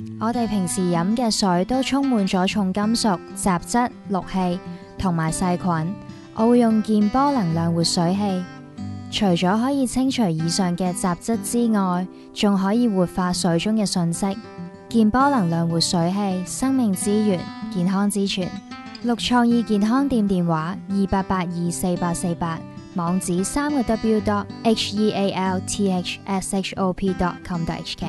我哋平時飲嘅水都充滿咗重金屬、雜質、氯氣同埋細菌。我會用健波能量活水器，除咗可以清除以上嘅雜質之外，仲可以活化水中嘅訊息。健波能量活水器，生命之源，健康之泉。綠創意健康店電話28824848，網址3w.healthshop.com.hk。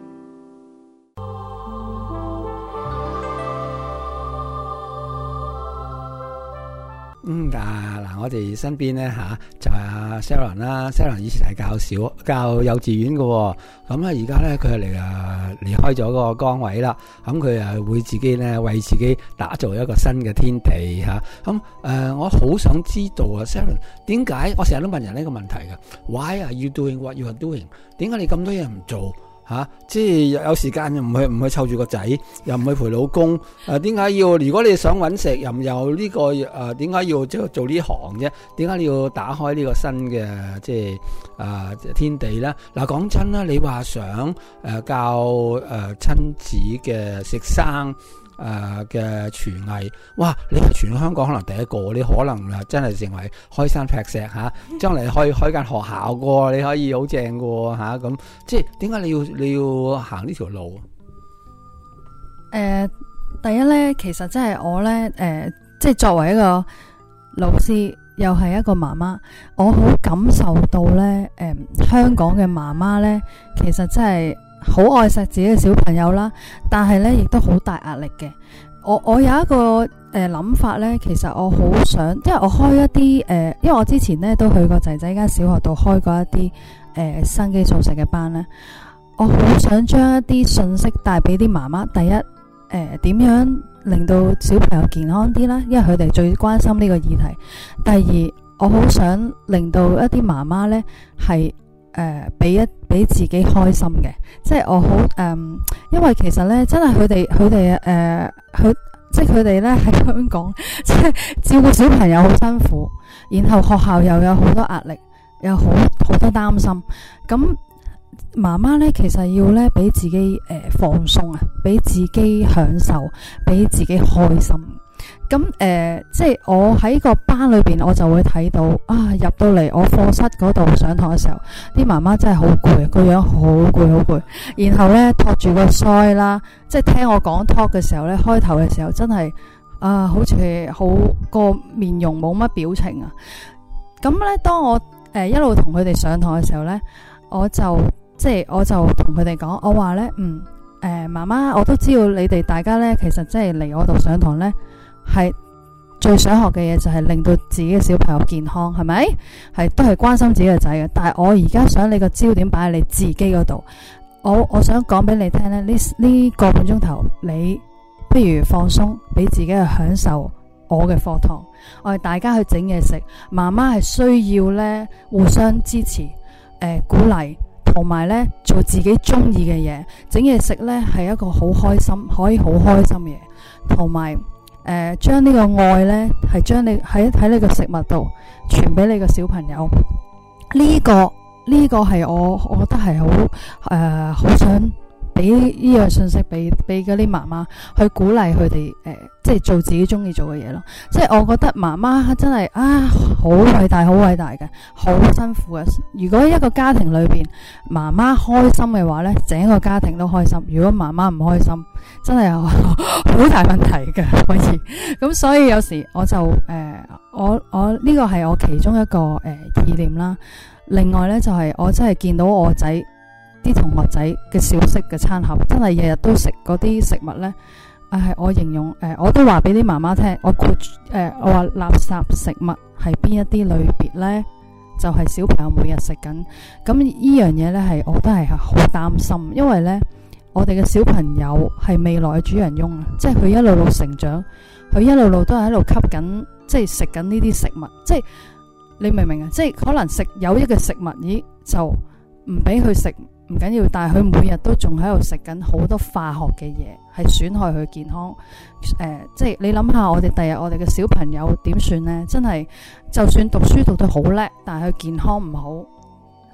嗱，我哋身邊咧就係阿 Sharon 啦。Sharon 以前係教幼稚園嘅，咁咧而家咧佢係離開咗個崗位啦。咁佢會自己咧為自己打造一個新嘅天地嚇。我好想知道啊 ，Sharon 點解我成日都問人呢個問題嘅 ？Why are you doing what you are doing？ 點解你咁多嘢唔做？即係有時間又唔去湊住個仔，又唔去陪老公，點解要？如果你想搵食，又呢個點解要做呢行啫？點解你要打開呢個新嘅天地咧？嗱，講真啦，你話想教親子嘅食生嘅廚藝，哇！你係全香港可能第一個，你可能真係成為開山劈石嚇，將嚟開間學校嘅，你可以好正嘅嚇咁。即係點解你要行呢條路？ 第一咧，其實即係我咧，即係作為一個老師，又係一個媽媽，我好感受到咧，香港嘅媽媽咧，其實真係好愛錫自己嘅小朋友啦，但係咧亦都好大壓力嘅。我有一個諗法咧，其實我好想，因為我開一啲因為我之前咧都去過仔仔間小學度開過一啲生機素食嘅班咧，我好想將一啲信息帶俾啲媽媽。第一，點樣令到小朋友健康啲啦，因為佢哋最關心呢個議題。第二，我好想令到一啲媽媽咧係俾自己開心嘅，即係我好因為其實咧真係佢哋即係佢哋咧喺香港，即係照顧小朋友好辛苦，然後學校又有好多壓力，有好多擔心。咁媽媽咧其實要咧俾自己放鬆啊，俾自己享受，俾自己開心。咁即係我喺個班裏邊，我就會睇到入到嚟我課室嗰度上堂嘅時候，啲媽媽真係好攰，個樣好攰，然後咧托住個腮啦，即係聽我講 talk 嘅時候咧，開頭嘅時候真係好似好個面容冇乜表情啊。咁咧當我一路同佢哋上堂嘅時候咧，我就同佢哋講，我話咧媽媽，我都知道你哋大家咧，其實即係嚟我度上堂咧，係最想學嘅嘢就係令到自己嘅小朋友健康，係咪？係都係關心自己嘅仔嘅。但係我而家想你個焦點擺喺你自己嗰度。我想講俾你聽咧，呢個半鐘頭，你不如放鬆，俾自己去享受我嘅課堂。我哋大家去整嘢食，媽媽係需要咧互相支持，鼓勵，同埋咧做自己中意嘅嘢。整嘢食咧係一個好開心，可以好開心嘅嘢，同埋將呢個愛咧係將你喺你個食物度傳俾你個小朋友。呢個係我覺得係好想俾呢樣信息俾嗰啲媽媽去鼓勵佢哋即係做自己中意做嘅嘢咯。即係我覺得媽媽真係好偉大嘅，好辛苦嘅。如果一個家庭裏邊媽媽開心嘅話咧，整個家庭都開心。如果媽媽唔開心，真係好大問題嘅可以。咁所以有時我就我呢個係我其中一個意念啦。另外咧就係我真係見到我仔啲同學仔嘅小息嘅餐盒，真係日日都食嗰啲食物咧。我形容我都話俾啲媽媽聽，我話垃圾食物係邊一啲類別咧，就係小朋友每日食緊。咁呢樣嘢咧係我都係好擔心，因為咧我哋嘅小朋友係未來嘅主人翁啊，即係佢一路路成長，佢一路路都係喺度吸緊，即係食緊呢啲食物，即係你明唔明啊？即係可能食有益嘅食物，咦就唔俾佢食唔緊要，但係佢每日都仲喺度食緊好多化學嘅嘢，係損害佢健康。即係你諗下，我哋第日我哋嘅小朋友點算呢？真係就算讀書讀得好叻，但係佢健康唔好，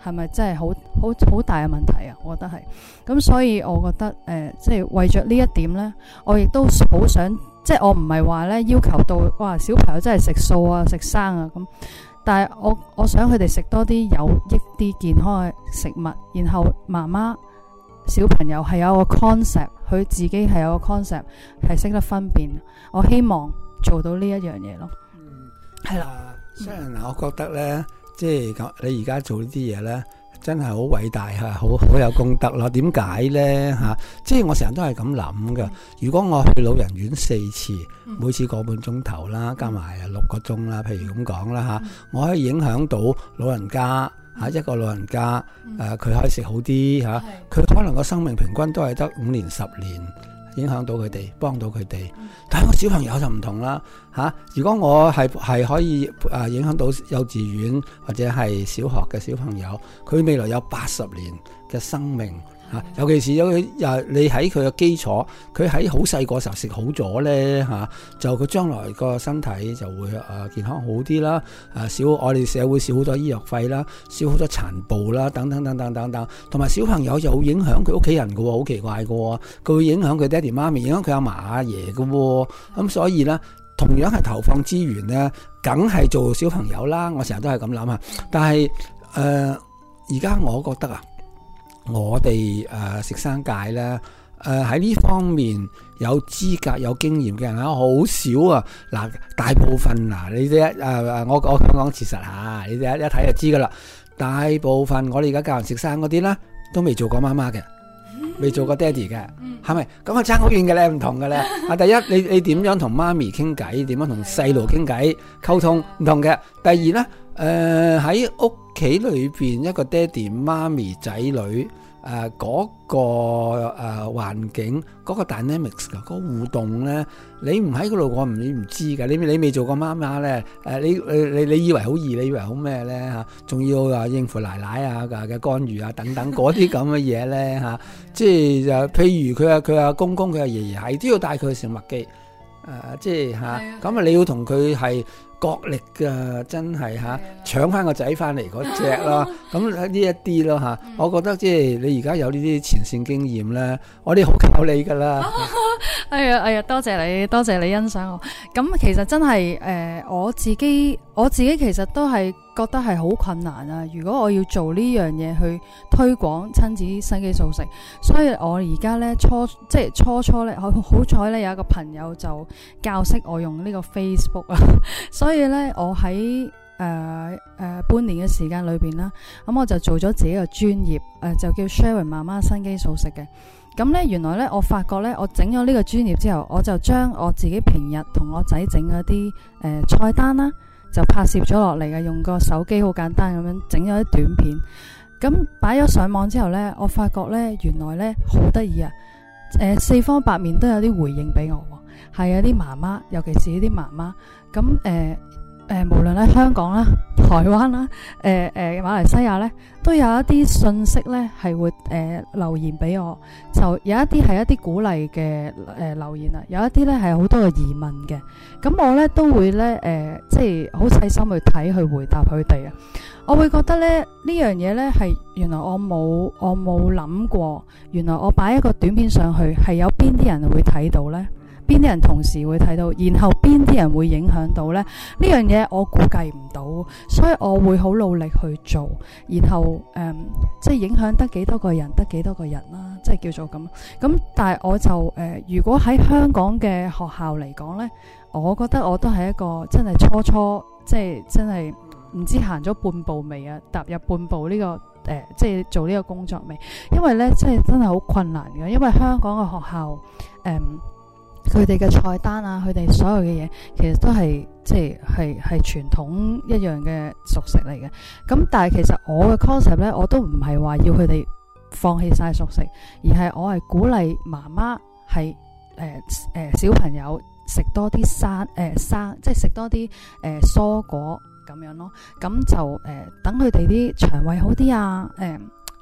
係咪真係好大嘅問題啊？我覺得係。咁所以我覺得即係為咗呢一點呢，我亦都好想，即係我唔係話呢要求到哇小朋友真係食素啊食生啊咁，但係我想佢哋食多啲有益啲健康嘅食物，然後媽媽小朋友係有個 concept， 佢自己係有個 concept 係識得分辨。我希望做到呢一樣嘢咯。係啦。 雖然我覺得咧，即係你而家做呢啲嘢咧，真係好偉大嚇，好有功德咯。點解咧嚇？即係我成日都係咁諗㗎。如果我去老人院4次，每次個半鐘頭啦，加埋6個鐘啦，譬如咁講啦嚇，我可以影響到老人家嚇，一個老人家佢可以食好啲嚇，佢可能個生命平均都係得5年10年。影響到佢哋，幫到佢哋。但係我小朋友就唔同啦嚇。如果我係可以影響到幼稚園或者係小學嘅小朋友，佢未來有80年嘅生命嚇。尤其是你喺佢嘅基礎，佢喺好細個時候食好咗咧嚇，就佢將來個身體就會健康好啲啦。我哋社會少好多醫藥費啦，少好多殘暴啦，等等等等等等。同埋小朋友就會影響佢屋企人嘅喎，好奇怪嘅喎，佢會影響佢爹哋媽咪，影響佢阿嫲阿爺嘅喎。咁所以咧，同樣係投放資源咧，梗係做小朋友啦。我成日都係咁諗啊。但係而家我覺得我哋食生界咧，喺呢方面有資格有經驗嘅人好少啊！嗱，大部分你哋我講事實嚇，你哋一睇就知噶啦。大部分我哋而家教人食生嗰啲咧，都未做過媽媽嘅，未做過爹哋嘅，係咪？咁啊爭好遠嘅咧，唔同嘅咧。第一，你點樣同媽咪傾偈，點樣同細路傾偈溝通唔同嘅。第二咧，喺屋企裏邊一個爹哋媽咪仔女嗰個環境嗰個 dynamics 嗰個互動咧，你唔喺嗰度，你唔知㗎。你未做過媽媽咧，你以為好易，你以為好咩咧嚇？仲要應付奶奶嘅干預等等嗰啲咁嘅嘢咧嚇。即係譬如佢阿公公佢阿爺爺係都要帶佢去食麥記，即係嚇。咁你要同佢係角力㗎，真係嚇，搶翻個仔翻嚟嗰隻咯。咁呢一啲咯嚇，我覺得即係你而家有呢啲前線經驗咧，我哋好靠你㗎啦。 哎呀，多謝你欣賞我。咁其實真係我自己其實都係覺得係好困難啊。如果我要做呢樣嘢去推廣親子生肌素食，所以我而家咧初初咧好彩咧有一個朋友就教識我用呢個 Facebook 啊，所以咧我喺半年嘅時間裏邊啦，咁我就做咗自己嘅專頁，就叫 Sharon 媽媽生肌素食嘅。咁咧原來咧我發覺咧，我整咗呢個專頁之後，我就將我自己平日同我仔整嗰啲菜單啦，就拍攝咗落嚟嘅，用個手機好簡單咁樣整咗啲短片。咁擺咗上網之後咧，我發覺咧原來咧好得意啊！四方八面都有啲回應俾我，係有啲媽媽，尤其是啲媽媽咁無論喺香港啦、台灣啦、馬來西亞咧，都有一啲信息咧係會留言俾我，就有一啲係一啲鼓勵嘅留言啊，有一啲咧係好多嘅疑問嘅，咁我咧都會咧即係好細心去睇去回答佢哋啊。我會覺得咧呢樣嘢咧係原來我冇諗過，原來我擺一個短片上去係有邊啲人會睇到咧？邊啲人同時會睇到，然後邊啲人會影響到呢？呢樣嘢我估計唔到，所以我會好努力去做，然後即係影響得幾多個人，得幾多個人啦，即係叫做咁。咁但係我就如果喺香港嘅學校嚟講呢，我覺得我都係一個真係初即係真係唔知行咗半步未啊，踏入半步呢個即係做呢個工作未？因為呢，即係真係好困難嘅，因為香港嘅學校佢哋嘅菜單啊，佢哋所有嘅嘢，其實都係即係傳統一樣嘅熟食嚟嘅。咁但係其實我嘅 concept 咧，我都唔係話要佢哋放棄晒熟食，而係我係鼓勵媽媽係小朋友食多啲生，即係食多啲蔬果咁樣咯。咁就等佢哋啲腸胃好啲啊，即係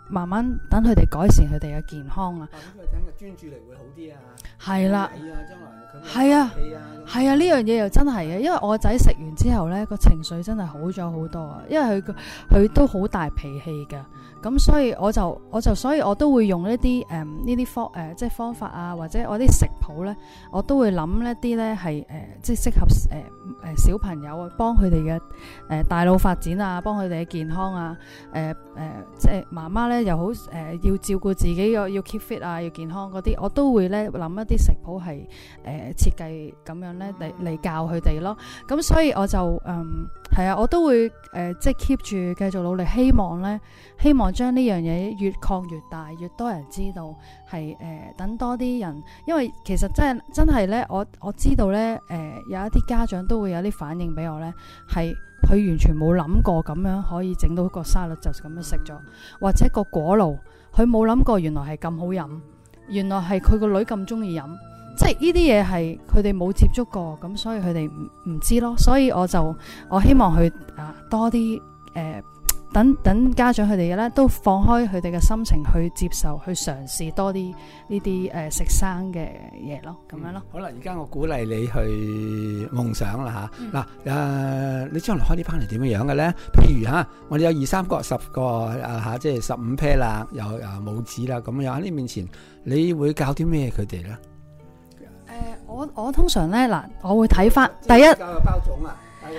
慢慢等佢哋改善佢哋嘅健康啊。 咁佢等個專注力會好啲啊。 係啦， 將來佢係啊，係啊，呢樣嘢又真係嘅，因為我個仔食完之後咧個情緒真係好咗好多啊，因為佢都好大脾氣㗎。咁所以所以我都會用一啲呢啲即係方法啊，或者我啲食譜咧，我都會諗一啲咧係即係適合小朋友啊，幫佢哋嘅大腦發展啊，幫佢哋嘅健康啊，即係媽媽咧又好要照顧自己要 keep fit 啊，要健康嗰啲，我都會咧諗一啲食譜係設計咁樣咧嚟教佢哋咯。咁所以我就係啊，我都會即係 keep 住繼續努力，希望將呢樣嘢越擴越大，越多人知道，係等多啲人，因為其實真係咧，我知道咧，有一啲家長都會有啲反應俾我咧，係佢完全冇諗過咁樣可以整到個沙律就咁樣食咗，或者個果露，佢冇諗過原來係咁好飲，原來係佢個女咁中意飲，即係呢啲嘢係佢哋冇接觸過，咁所以佢哋唔知咯，所以我希望佢多啲等家長佢哋咧都放開佢哋嘅心情去接受，去嘗試多啲呢啲食生嘅嘢咯，咁樣咯。 好啦，而家我鼓勵你去夢想啦吓。嗱你將來開啲班係點樣嘅咧？譬如我哋有2-3個、10個即係15 pair 啦，有母子啦，咁樣喺你面前，你會教啲咩佢哋咧？ 我通常咧我會睇翻第一教佢包種啊。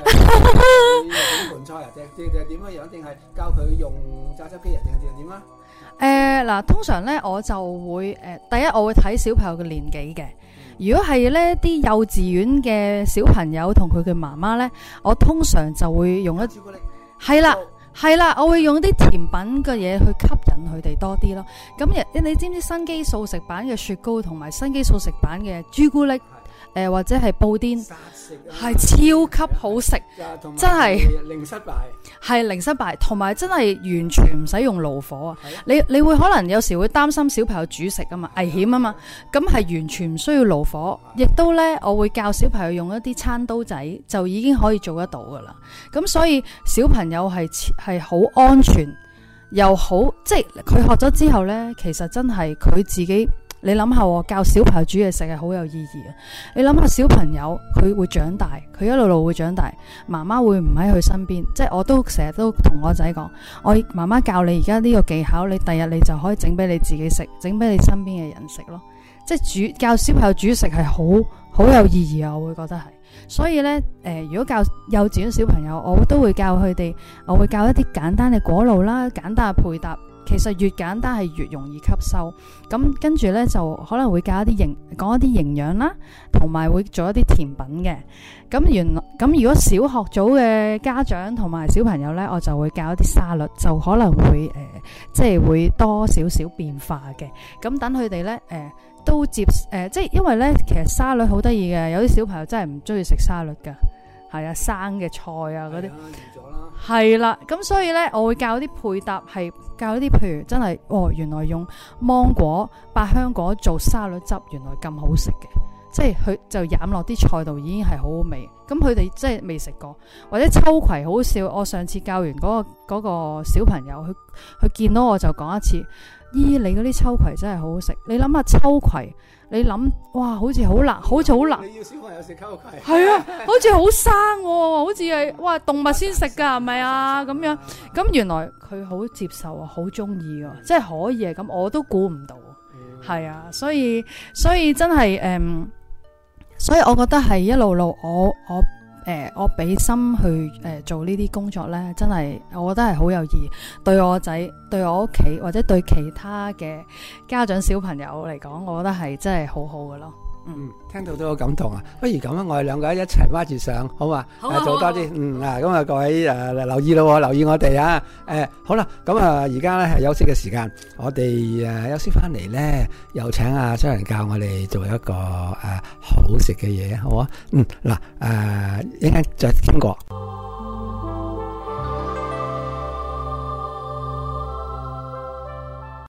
盤菜啊，定係點樣？定係教佢用榨汁機啊，定係點啊？ 通常咧我就會第一我會睇小朋友嘅年紀嘅。如果係咧啲幼稚園嘅小朋友同佢嘅媽媽咧，我通常就會用朱古力。係啦，我會用啲甜品嘅嘢去吸引佢哋多啲咯。咁你知唔知新肌素食版嘅雪糕同埋新肌素食版嘅朱古力？或者係布甸係超級好食，真係零失敗， 係零失敗，同埋真係完全唔使用爐火啊！你會可能有時會擔心小朋友煮食啊嘛，危險啊嘛，咁係完全唔需要爐火，亦都呢，我會教小朋友用一啲餐刀仔就已經可以做得到噶啦。咁所以小朋友係好安全又好，即係佢學咗之後呢，其實真係佢自己。你諗下，教小朋友煮嘢食係好有意義啊！你諗下小朋友佢會長大，佢一路會長大，媽媽會唔喺佢身邊，即係我都成日都同我仔講，我媽媽教你而家呢個技巧，你第日你就可以整俾你自己食，整俾你身邊嘅人食咯。即係教小朋友煮食係好有意義啊！我會覺得係，所以呢，如果教幼稚園小朋友，我都會教佢哋，我會教一啲簡單嘅果露啦，簡單嘅配搭。其實越簡單係越容易吸收，咁跟住呢，就可能會教講一啲營養啦，同埋會做一啲甜品嘅。咁如果小學組嘅家長同埋小朋友呢，我就會教一啲沙律，就可能會即係會多少少變化嘅。咁等佢哋呢，都即係因為呢，其實沙律好得意嘅，有啲小朋友真係唔中意食沙律噶，係啊，生嘅菜啊嗰啲。係啦，咁所以呢，我會教啲配搭，係教啲譬如真係原來用芒果、百香果做沙律汁，原來咁好食嘅，即係佢就飲落啲菜度已經係好好味。咁佢哋即係未食過，或者秋葵好笑。我上次教完嗰個小朋友，佢見到我就講一次，咦，你嗰啲秋葵真係好好食。你諗下秋葵。你諗，哇，好似好辣，好似好辣。你要小朋友食秋葵？係啊，好似好生喎，好似係哇動物先食噶，係咪啊？咁樣，咁原來佢好接受啊，好中意噶，即係可以啊。咁我都估唔到，係啊，所以真係所以我覺得係一路我俾心去做呢啲工作呢，真係我覺得係好有意義，對我仔、對我屋企或者對其他嘅家長小朋友嚟講，我覺得係真係好好嘅咯。 聽到都好感動啊！不如咁啊，我哋兩個一齊孖住上，好嘛？做多啲，咁啊，各位留意咯，留意我哋啊！好啦，咁啊，而家咧係休息嘅時間，我哋休息翻嚟咧，又請阿雙人教我哋做一個好食嘅嘢，好啊？嗱，一陣間再傾過。